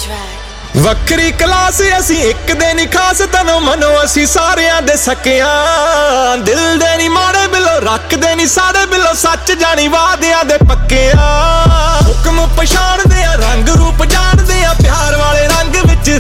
ਵੱਖਰੀ ਕਲਾਸ ਅਸੀਂ ਇੱਕ ਦੇ ਨੀ ਖਾਸ ਤਨੋਂ ਮਨੋਂ ਅਸੀਂ ਸਾਰਿਆਂ ਦੇ ਸਕਿਆਂ ਦਿਲ ਦੇ ਨੀ ਮਾੜੇ ਬਿੱਲੋ ਰੱਖਦੇ ਨੀ ਸਾਡੇ ਬਿੱਲੋ ਸੱਚ ਜਾਣੀ ਵਾਅਦਿਆਂ ਦੇ ਪੱਕਿਆਂ ਹੁਕਮ ਪਛਾਣਦੇ ਆ ਰੰਗ ਰੂਪ ਜਾਣਦੇ ਆ ਪਿਆਰ ਵਾਲੇ ਰੰਗ ਵਿੱਚ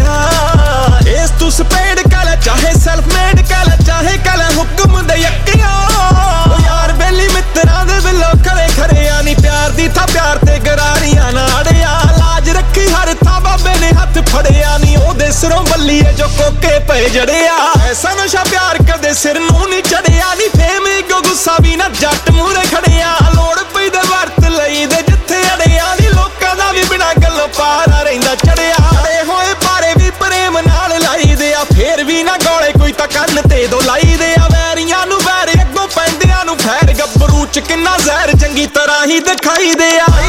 ਰੱਤਿਆਂ ਇਸ ਤੂੰ ਸਪੇਡ ਕਹਿ ਲੈ ਚਾਹੇ ਸੈਲਫ ਮੇਡ ਕਹਿ ਲੈ ਚਾਹੇ ਕਹਿ ਲੈ ਹੁਕਮ ਦੇ ਯੱਕਿਆਂ ਓ ਯਾਰ ਬੇਲੀ ਮਿੱਤਰਾਂ ਦੇ ਬਿੱਲੋ ਖਰੇ ਖਰਿਆ ਨੀ ਪਿਆਰ ਦੀ ਥਾਂ ਪਿਆਰ ਤੇ ਗਰਾਰੀਆਂ ਨਾੜਿਆ ਲਾਜ ਰੱਖੀ ਹਰ ਥਾਂ ਬਾਬੇ ਨੇ ਹੱਥ ਫੜਿਆ ਨੀ ਉਹਦੇ ਸਿਰੋਂ ਬੱਲੀਏ ਜੋ ਕੋਕੇ ਪਏ ਜੜਿਆ ਐਸਾ ਨਸ਼ਾ ਪਿਆਰ ਕਦੇ ਸਿਰ ਨੂੰ ਨੀ ਚੜਿਆ ਨੀ ਫੇਮ ਈਗੋ ਗੁੱਸਾ ਵੀ ਨਾ ਜੱਟ ਮੂਹਰੇ ਖੜਿਆ ਲੋੜ ਪਈ ਦੇ ਵਰਤ ਲਈ ਦੇ ਜਿੱਥੇ ਅੜਿਆ ਨੀ ਲੋਕਾਂ ਦਾ ਵੀ ਬਿਨਾਂ ਗੱਲੋਂ ਪਾਰਾ ਰਹਿੰਦਾ ਚੜਿਆ ਅੜੇ ਹੋਏ ਪਾਰੇ ਵੀ ਪ੍ਰੇਮ ਨਾਲ ਲਾਈਦੇ ਆ ਫੇਰ ਵੀ ਨਾ ਗੋਲੇ ਕੋਈ ਤਾਂ ਕੰਨ ਤੇ ਦੋ ਲਾਈਦੇ ਆ ਵੈਰੀਆਂ ਨੂੰ ਵੈਰ ਅੱਗੋਂ ਪੈਂਦਿਆਂ ਨੂੰ ਫੈਰ ਗੱਭਰੂ ਚ ਕਿੰਨਾ ਜ਼ਹਿਰ ਚੰਗੀ ਤਰ੍ਹਾਂ ਹੀ ਦਿਖਾਈਦੇ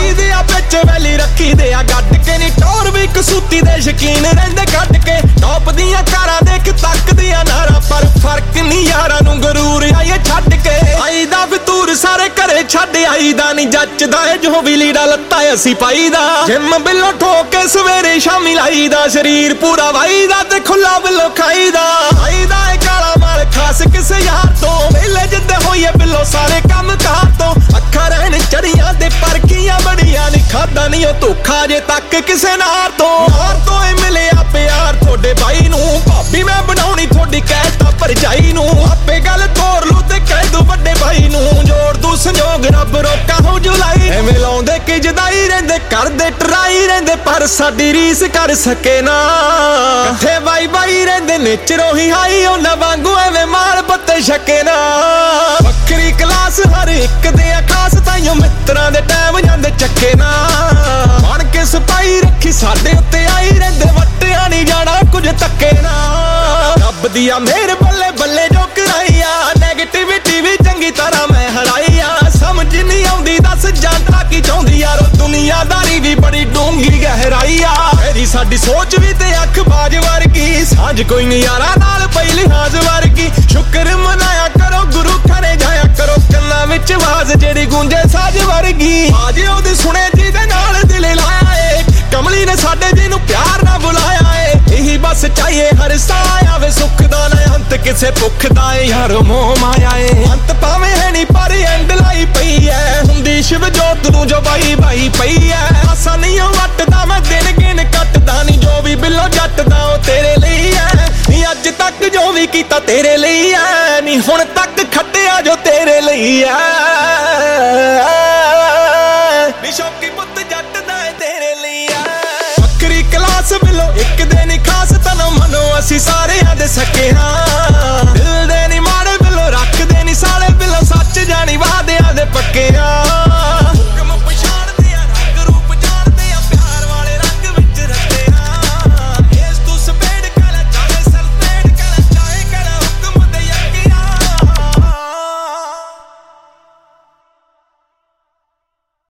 ਆ ਵਿੱਚ ਵੈਲੀ ਰੱਖੀਦੇ ਆ ਗੱਡ ਕੇ ਨੀ ਟੌਰ ਵੀ ਕਸੂਤੀ ਦੇ ਸ਼ਕੀਨ ਰਹਿੰਦੇ ਕੱਢ ਕੇ ਟੌਪ ਦੀਆਂ ਕਾਰਾਂ ਦੇਖ ਤੱਕਦੀਆਂ ਨਾਰਾ ਪਰ ਫਰਕ ਨਹੀਂ ਯਾਰਾਂ ਨੂੰ ਗਰੂਰ ਆਈਏ ਛੱਡ ਕੇ ਆਈਦਾ ਫਿਤੂਰ ਸਾਰੇ ਘਰੇ ਛੱਡ ਆਈਦਾ ਨਹੀਂ ਜੱਚਦਾ ਏ ਜੋ ਵੀ ਲੀੜਾ ਲੱਤਾ ਅਸੀਂ ਪਾਈਦਾ ਜਿੰਮ ਬਿੱਲੋ ਠੋਕ ਕੇ ਸਵੇਰੇ ਸ਼ਾਮੀ ਲਾਈਦਾ ਸਰੀਰ ਪੂਰਾ ਵਾਈਦਾ ਤੇ ਖੁੱਲਾ ਬਿੱਲੋ ਖਾਈਦਾ ਆਈਦਾ ਏ ਕਾਲਾ ਮਾਲ ਖਾਸ ਕਿਸੇ ਯਾਰ ਤੋਂ ਵੇਲੇ ਜਿੱਦੇ ਹੋਈਏ ਬਿੱਲੋ ਸਾਰੇ ਕੰਮ ਕਾਰ ਤੋਂ ਅੱਖਾਂ ਰਹਿਣ ਚੜੀਆਂ ਤੇ ਪਰਖੀਆਂ ਬੜੀਆਂ ਨੀ ਖਾਦਾ ਨਹੀਂ ਉਹ ਧੋਖਾ ਜੇ ਤੱਕ ਕਿਸੇ ਨਾਰ ਤੋਂ ਏ ਮਿਲਿਆ ਪਿਆਰ ਤੁਹਾਡੇ ਬਾਈ ਨੂੰ ਭਾਬੀ ਮੈਂ ਬਣਾਉਣੀ ਤੁਹਾਡੀ ਕਹਿਤਾ ਭਰਜਾਈ ਨੂੰ ਆਪੇ ਗੱਲ ਤੋਰ ਲੂ ਤੇ ਕਹਿ ਦੂ ਵੱਡੇ ਭਾਈ ਨੂੰ ਜੋੜ ਦੂ ਸੰਜੋਗ ਰੱਬ ਰੋਕਾ ਹੋ ਜੁਲਾਈ ਐਵੇਂ ਲਾਉਂਦੇ ਕਿ ਜਦਾਈ ਰਹਿੰਦੇ ਕਰਦੇ ਟਰਾਈ ਰਹਿੰਦੇ ਪਰ ਸਾਡੀ ਰੀਸ ਕਰ ਸਕੇ ਨਾ ਇਕੱਠੇ ਬਾਈ ਰਹਿੰਦੇ ਨੇਚਰੋਂ ਹੀ ਹਾਈ ਉਹਨਾਂ ਵਾਂਗੂ ਐਵੇਂ ਮਾਲ ਪੱਤੇ ਛਕੇ ਨਾ ਵੱਖਰੀ ਕਲਾਸ ਹਰ ਇੱਕ ਦੇ ਖਾਸ ਤਾਈਓ ਮਿੱਤਰਾਂ ਦੇ ਟਾਈਮ ਜਾਂਦੇ ਚੱਕੇ ਨਾ ਬਣ ਕੇ ਸਪਾਈ ਰੱਖੀ ਸਾਡੇ ਉੱਤੇ ਆਈ ਰਹਿੰਦੇ ਵੱਟਿਆ ਨਹੀਂ ਜਾਣਾ ਕੁਝ ਧੱਕੇ ਨਾ ਰੱਬ ਦੀਆਂ ਮਿਹਰ ਬੱਲੇ ਬੱਲੇ ਜੋ ਕਰਾਈਆ ਨੈਗੇਟਿਵਿਟੀ ਵੀ ਚੰਗੀ ਤਰ੍ਹਾਂ ਮੈਂ ਹਰਾਈਆ ਸਮਝ ਨਹੀਂ ਆਉਂਦੀ ਦੱਸ ਜਾਂਦਾ ਕੀ ਚਾਹੁੰਦੀ ਯਾਰੋ ਦੁਨੀਆਦਾਰੀ ਵੀ ਬੜੀ ਡੂੰਘੀ ਗਹਿਰਾਈਆ ਮੇਰੀ ਸਾਡੀ ਸੋਚ ਵੀ ਤੇ ਅੱਖ ਬਾਜ ਵਰਗੀ ਸਾਂਝ ਕੋਈ ਨਹੀਂ ਯਾਰਾਂ ਨਾਲ ਪਈ ਲਿਹਾਜ਼ ਵਰਗੀ ਸ਼ੁਕਰ ਮਨਾਇਆ ਕਰੋ ਗੁਰੂ ਘਰੇ ਜਾਇਆ ਕਰੋ ਕੰਨਾਂ ਵਿੱਚ ਆਵਾਜ਼ ਜਿਹੜੀ ਗੂੰਜੇ ਸਾਜ ਵਰਗੀ ਆਜ ਉਹਦੇ ਸੁਣੇ ਜਿਹਦੇ ਨਾਲ ਦਿਲ ਲਾਇਆ ਏ ਕਮਲੀ ਨੇ ਸਾਡੇ ਜੀ ਨੂੰ ਪਿਆਰ ਨਾਲ ਬੁਲਾਇਆ ਏ ਇਹੀ ਬਸ ਚਾਹੀਏ ਹਰ ਸਾਹ ਆਵੇ ਸੁੱਖ ਦਾ ਨਾ ਅੰਤ ਕਿਸੇ ਭੁੱਖ ਦਾ ਏ ਯਾਰੋ ਮੋਹ ਮਾਇਆ ਏ ਅੰਤ ਭਾਵੇਂ ਹੈ ਨਹੀਂ ਪਰ ਐਂਡ ਲਾਈ ਪਈ ਐ ਹੁੰਦੀ ਸ਼ਿਵ ਜੋਤ ਨੂੰ ਜੋ ਬਾਈ ਪਈ ਐ ਆਸਾਂ ਨਹੀਂ ਵੱਟਦਾ ਮੈਂ ਦਿਨ ਗਿਣ ਕੱਟਦਾ ਨਹੀਂ ਜੋ ਵੀ ਬਿੱਲੋ ਜੱਟਦਾ ਉਹ ਤੇਰੇ ਲਈ ਐ ਨੀ ਅੱਜ ਤੱਕ ਜੋ ਵੀ ਕੀਤਾ ਤੇਰੇ ਲਈ ਐ ਨੀ ਹੁਣ ਤੱਕ ਖੱਟਿਆ ਜੋ ਤੇਰੇ ਲਈ ਐ ਨੀ ਸ਼ੌਕੀ ਪੁੱਤ ਜੱਟਦਾ ਏ ਤੇਰੇ ਲਈ ਐ ਵੱਖਰੀ ਕਲਾਸ ਬਿੱਲੋ ਇੱਕ ਦੇ ਨੀ ਖਾਸ ਤਨੋਂ ਮਨੋਂ ਅਸੀਂ ਸਾਰਿਆਂ ਦੇ ਸਕੇ ਹਾਂ ਦਿਲ ਦੇ